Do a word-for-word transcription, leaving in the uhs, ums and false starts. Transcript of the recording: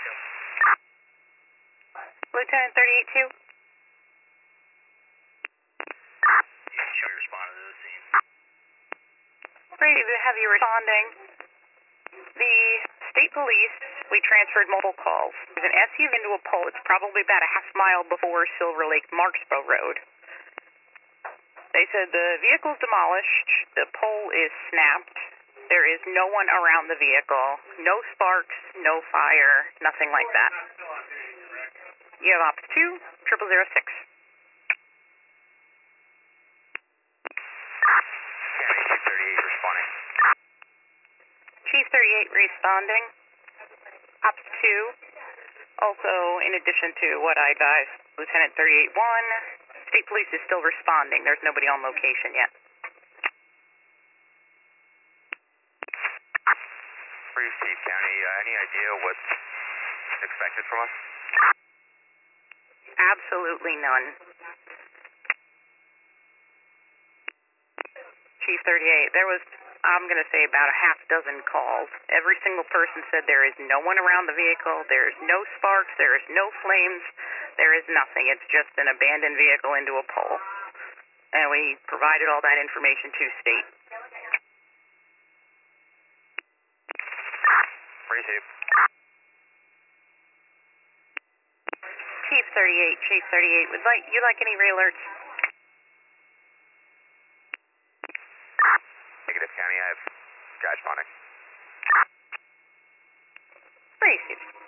Lieutenant thirty-eight two. Should we respond to the scene? Ready to have you responding. The state police, we transferred multiple calls. There's an S U V into a pole. It's probably about a half mile before Silver Lake Marksboro Road. They said the vehicle's demolished, the pole is snapped, there is no one around the vehicle, no sparks, no fire, nothing like that. You have ops two, triple zero six. County Chief thirty-eight responding. Chief thirty-eight responding. Ops two, also in addition to what I advised, Lieutenant thirty-eight one, State Police is still responding. There's nobody on location yet. Brief Chief County, uh, any idea what's expected from us? Absolutely none. Chief thirty-eight, there was, I'm going to say, about a half dozen calls. Every single person said there is no one around the vehicle, there is no sparks, there is no flames, there is nothing. It's just an abandoned vehicle into a pole. And we provided all that information to State. Brief Chief. Chief thirty-eight, Chief thirty-eight, would like you like any re-alerts? Negative County, I have guy responding. Brief Chief.